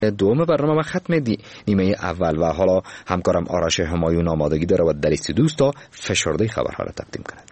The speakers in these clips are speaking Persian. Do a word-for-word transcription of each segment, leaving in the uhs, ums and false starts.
دوم برنامه ما ختم دی نیمه اول و حالا همکارم آرش همایون آمادگی داره و در استودیو تا فشرده خبرها را تقدیم کند.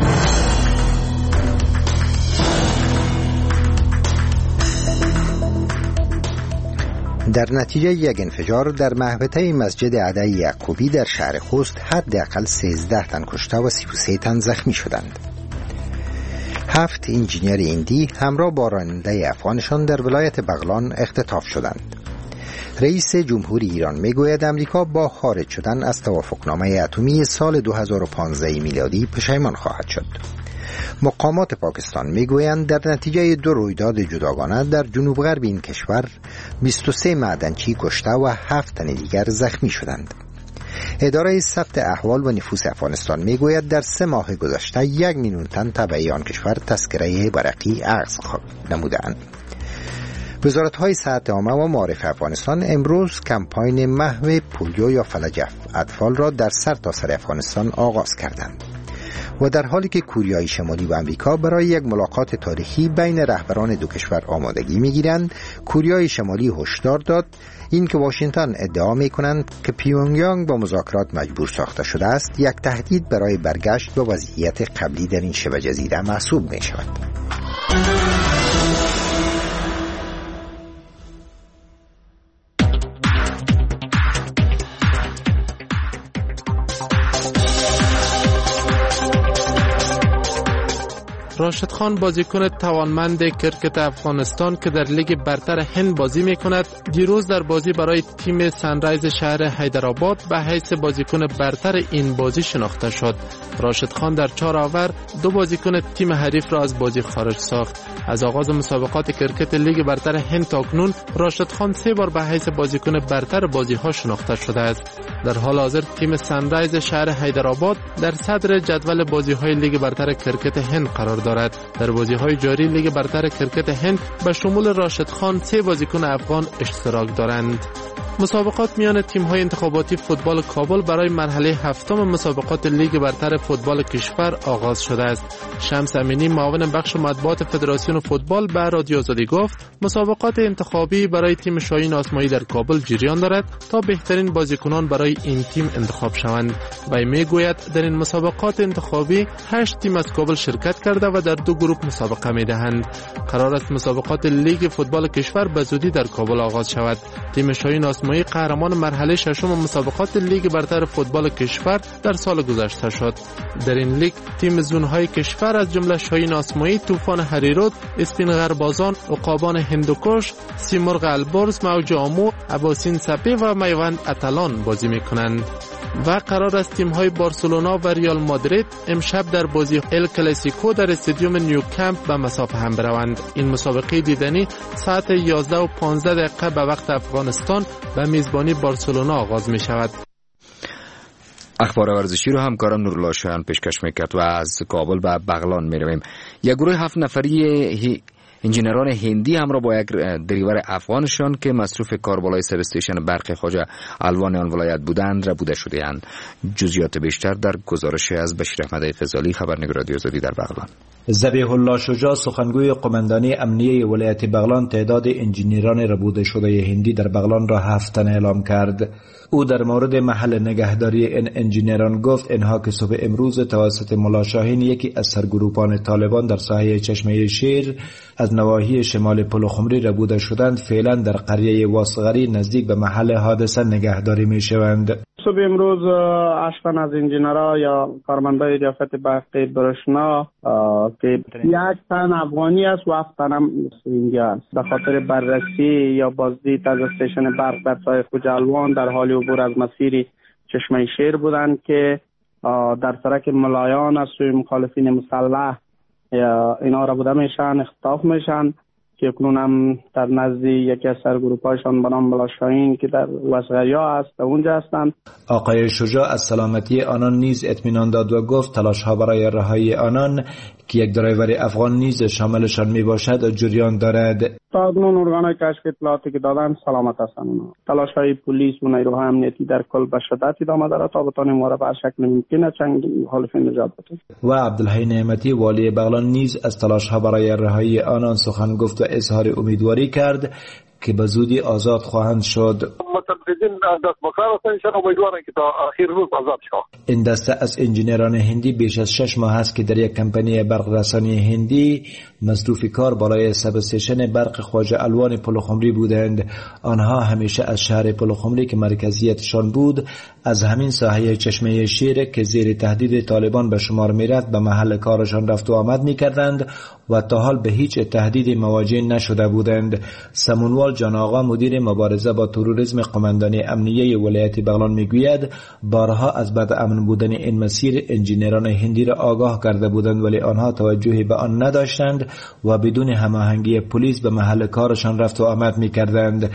در نتیجه یک انفجار در محوطه مسجد عدی یعقوبی در شهر خوست حداقل سیزده تن کشته و سی و سه تن زخمی شدند. هفت انجینیر هندی همراه با راننده افغانشان در ولایت بغلان اختطاف شدند. رئیس جمهوری ایران میگوید امریکا با خارج شدن از توافقنامه اتمی سال دو هزار و پانزده میلادی پشیمان خواهد شد. مقامات پاکستان میگویند در نتیجه دو رویداد جداگانه در جنوب غرب این کشور بیست و سه معدنچی کشته و هفت تن دیگر زخمی شدند. اداره ثبت احوال و نفوس افغانستان میگوید در سه ماه گذشته یک میلیون تن تبعی آن کشور تذکره برقی اخذ نمودند. وزارت‌های صحت عامه و معارف افغانستان امروز کمپاین محو پولیو یا فلج اطفال را در سرتاسر افغانستان آغاز کردند. و در حالی که کوریای شمالی و امریکا برای یک ملاقات تاریخی بین رهبران دو کشور آمادگی می‌گیرند، کوریای شمالی هشدار داد این که واشنگتن ادعا می‌کنند که پیونگیانگ با مذاکرات مجبور ساخته شده است، یک تهدید برای برگشت به وضعیت قبلی در این شبه جزیره محسوب می‌شود. راشد خان بازیکن توانمند کرکت افغانستان که در لیگ برتر هند بازی می‌کند، دیروز در بازی برای تیم سنرایز شهر حیدرآباد به حیث بازیکن برتر این بازی شناخته شد. راشد خان در چهار آور دو بازیکن تیم حریف را از بازی خارج ساخت. از آغاز مسابقات کرکت لیگ برتر هند تا اکنون راشد خان سه بار به حیث بازیکن برتر بازی‌ها شناخته شده است. در حال حاضر تیم سنرایز شهر حیدرآباد در صدر جدول بازی‌های لیگ برتر کرکت هند قرار دارد. در بازی‌های جاری لیگ برتر کرکت هند به شمول راشد خان سه بازیکن افغان اشتراک دارند. مسابقات میان تیم‌های انتخاباتی فوتبال کابل برای مرحله هفتم مسابقات لیگ برتر فوتبال کشور آغاز شده است. شمس امینی معاون بخش مطبوعات فدراسیون فوتبال به رادیو آزادی گفت مسابقات انتخابی برای تیم شاهین آسمایی در کابل جریان دارد تا بهترین بازیکنان برای این تیم انتخاب شوند. وی میگوید در این مسابقات انتخابی هشت تیم از کابل شرکت کرده و در دو گروه مسابقه می‌دهند. قرار است مسابقات لیگ فوتبال کشور به زودی در کابل آغاز شود. تیم شاهین آسمایی قهرمان مرحله ششم مسابقات لیگ برتر فوتبال کشور در سال گذشته شد. در این لیگ تیم زونهای کشور از جمله شاهین آسمایی، طوفان هریرود، اسپین غربازان، عقابان هندوکش، سیمرغ البرز، موج آمو، اباسین سپی و میوند اتلان بازی میکنند. و قرار است تیم‌های بارسلونا و ریال مادرید امشب در بازی ال کلاسیکو در استادیوم نیوکمپ به مسافه هم بروند. این مسابقه دیدنی ساعت یازده و پانزده دقیقه به وقت افغانستان به میزبانی بارسلونا آغاز می شود. اخبار ورزشی رو همکارم نورالله شایان پیشکش میکرد و از کابل به بغلان میرویم. یک گروه هفت نفری انجینران هندی همراه با یک دریور افغانشان که مصروف کار بالای سب استیشن برق خواجه الوان آن ولایت بودند را بوده شده اند. جزئیات بیشتر در گزارش از بشیر احمد فضالی، خبرنگار رادیو آزادی در بغلان. ذبیح الله شجاع سخنگوی قماندانی امنیه ولایت بغلان تعداد انجینیران ربوده شده هندی در بغلان را هفت تن اعلام کرد. او در مورد محل نگهداری این انجینیران گفت اینها که صبح امروز توسط ملا شاهین یکی از سرگروپان طالبان در ساحه چشمه شیر از نواحی شمال پلخمری ربوده شدند فعلا در قریه واسغری نزدیک به محل حادثه نگهداری می شوند. صبح امروز هشت تن از انجینرها یا کارمندای ریاست برق برشنا که یک تن افغانی است و هفت تن هم هندی است به خاطر بررسی یا بازدید از استیشن برق در ساحه خواجه الوان در حال عبور از مسیر چشمه شیر بودند که در سرک ملایان از سوی مخالفین مسلح اینا را بوده میشن اختطاف میشن که اکنون هم در نزد یکی از سرگروپایشان به نام ملا شاهین که در وسغریا است اونجا هستند. آقای شجاع از سلامتی آنان نیز اطمینان داد و گفت تلاش ها برای رهایی آنان که یک درایور افغان نیز شاملشان می باشد جریان دارد. تا اکنون ارگانهای کشف اطلاعاتی که دادن سلامت هستند. تلاش های پلیس و نیروهای امنیتی در کل به شدت ادامه دارد تا بتوانیم ما را به شکل ممکن چنگ مخالفین نجات بدهیم. و عبدالحی نعمتی والی بغلان نیز از تلاش ها برای رهایی آنان سخن گفت و اظهار امیدواری کرد که به زودی آزاد خواهند شد. متمرکزین دست بکار هستند، ان شاءالله امیدوارم که تا آخر روز آزاد شود. این دسته از انجینران هندی بیش از شش ماه است که در یک کمپانی برق رسانی هندی مصروف کار برای سب استیشن برق خواجه الوان پلخمری بودند. آنها همیشه از شهر پلخمری که مرکزیتشان بود از همین ساحه چشمه شیر که زیر تهدید طالبان به شمار میرفت به محل کارشان رفت و آمد میکردند و تا حال به هیچ تهدیدی مواجه نشده بودند. سمونوال جان آقا مدیر مبارزه با تروریسم قماندانی امنیه ولایت بغلان میگوید بارها از بد امن بودن این مسیر انجینران هندی را آگاه کرده بودند ولی آنها توجهی به آن نداشتند و بدون هماهنگی پلیس به محل کارشان رفت و آمد میکردند.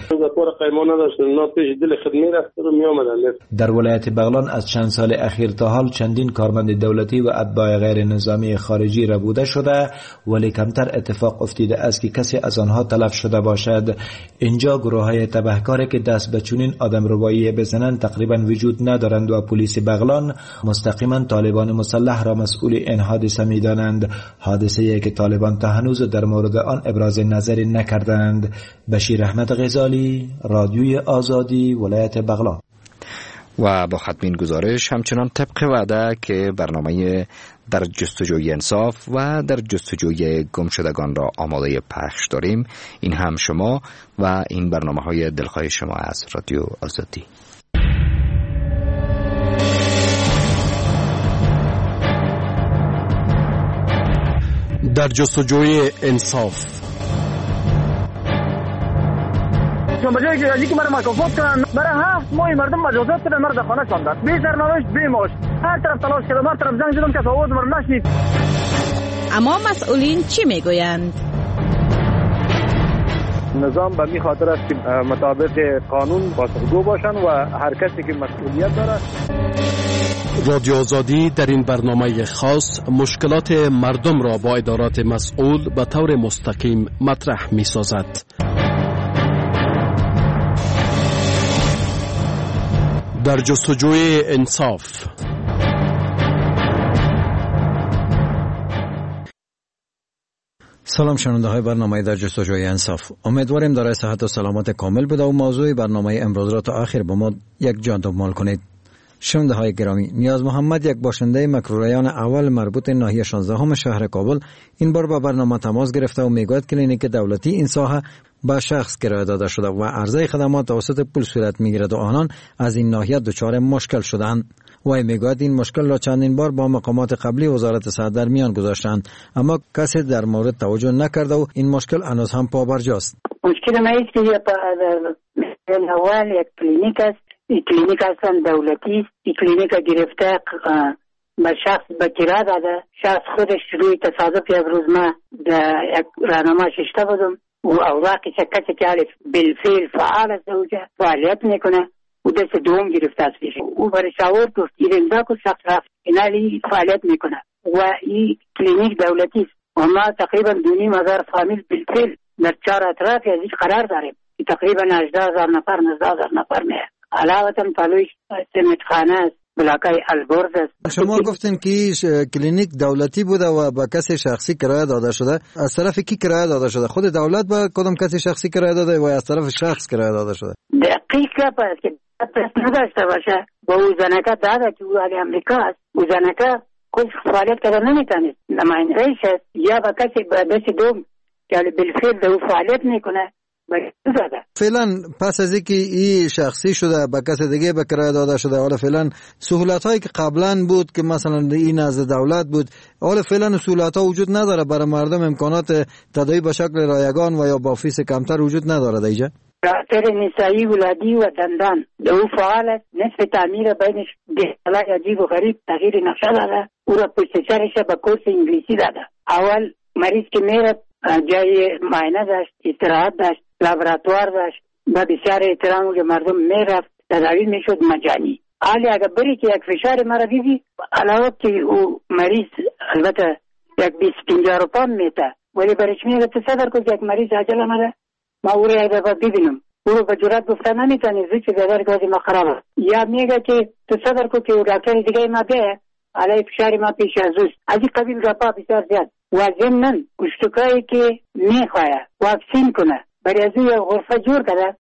در ولایت بغلان از چند سال اخیر تا حال چندین کارمند دولتی و اتباع غیر نظامی خارجی ربوده شده ولی کمتر اتفاق افتیده است که کسی از آنها تلف شده باشد. اینجا گروه های تبهکاری که دست به چنین آدم ربایی بزنند تقریبا وجود ندارند و پلیس بغلان مستقیما طالبان مسلح را مسئول این حادثه می‌دانند. حادثه‌ای که طالبان تا هنوز در مورد آن ابراز نظری نکردند. بشیر احمد غزالی، رادیوی آزادی، ولایت بغلان. و با ختم این گزارش همچنان طبق وعده که برنامه در جستجوی انصاف و در جستجوی گمشدگان را آماده پخش داریم. این هم شما و این برنامه های دلخواه شما از رادیو آزادی. در جستجوی انصاف مجایی که علی که مرا مکافات کنن برای هفت ماه مردم مجازات کنن مرد خانه شاندن بی سرنوشت بی معاش هر طرف تلاش کردم هر طرف زنگ زدم که آواز مرا نشنید. اما مسئولین چی میگویند؟ نظام به می خاطر است که مطابق قانون پاسخگو باشند و هر کسی که مسئولیت دارد. رادیو آزادی در این برنامه خاص مشکلات مردم را با ادارات مسئول به طور مستقیم مطرح می سازد. در جستجوی انصاف. سلام شنونده های برنامه در جستجوی انصاف. امیدواریم دارای صحت و سلامت کامل بوده و موضوع برنامه امروز را تا آخر با ما یک جان دنبال کنید. شنونده های گرامی، نیاز محمد یک باشنده مکروریان اول مربوط ناحیه شانزده هم شهر کابل این بار با برنامه تماس گرفته و میگوید کلینیک دولتی این ساحه با شخص کرایه داده شده و عرضه خدمات توسط پول صورت میگیرد و آنان از این ناحیه دچار مشکل شدند. و میگوید این مشکل را چندین بار با مقامات قبلی وزارت صحت در میان گذاشتند اما کسی در مورد توجه نکرده و این مشکل هنوز هم پابرجاست. مشکل ما است که اول یک کلینیک است، این کلینیک اصلا دولتی است، این کلینیک گرفته به شخص به کرایه داده. شخص خودش روی تصادف یک روز ما در یک راهنما ششته بودم و اوراقی کسی که عارف بالفعل فعال است اوجه فعالیت میکنه و دست دوم گرفته است او برای شاور گفت این امضا کو شخص رفت اینالی فعالیت میکنه و این کلینیک دولتی است و ما تقریبا دو نیم هزار فامیل بالفعل در چهار اطراف از این قرار داریم که تقریبا هجده هزار نفر نوزده هزار نفر میه. علاوه پلویش سمتخانه است، بلاکای البرز است. شما گفتین که کلینیک دولتی بوده و با کسی شخصی کرایه داده شده. از طرف کی کرایه داده شده؟ خود دولت با کدام کسی شخصی کرایه داده و از طرف شخص کرایه داده شده؟ دقیقا پس که پس نداشته باشه با او زنکه داده که او علی امریکا است. او زنکه خود فعالیت کرده نمیتونست نماینده ریش است یا با کسی با دست دوم که بالفعل به او فعالیت میکنه. فعلا پس از اینکه این شخصی شده با کس دیگه به کرایه داده شده، حالا فعلا سهولت هایی که قبلا بود که مثلا این نزد دولت بود، حالا فعلا سهولت ها وجود نداره برای مردم، امکانات تداوی به شکل رایگان و یا با فیس کمتر وجود نداره دیگه. دکتر نسایی ولادی و دندان دو فعال است، نصف تعمیر بینش دهلای عجیب و غریب تغییر نقشه داده، او را پشت سرش به کورس انگلیسی داده. اول مریض که میرد جای معاینه داشت، استراحت داشت، لابراتوار داشت، با بسیار احترام که مردم میرفت تداوی میشد مجانی. حالی اگر بری که یک فشار مرا دیدی علاوه که او مریض البته یک بیست پنجاه روپا میته ولی برش میگه تو صدر کو یک مریض عجل آمده ما او را یک دفعه ببینم او رو به جرات گفتن نمیتونی زوچه بیدار که ما خرابه یا میگه که تو صدر کو که او دکتر دیگه ما بیه علی فشار ما پیش از اوست از این قبیل رپا بسیار زیاد و ضمناً اشتکایی که میخواه واکسین کنه برای از او یک غرفه جور کرده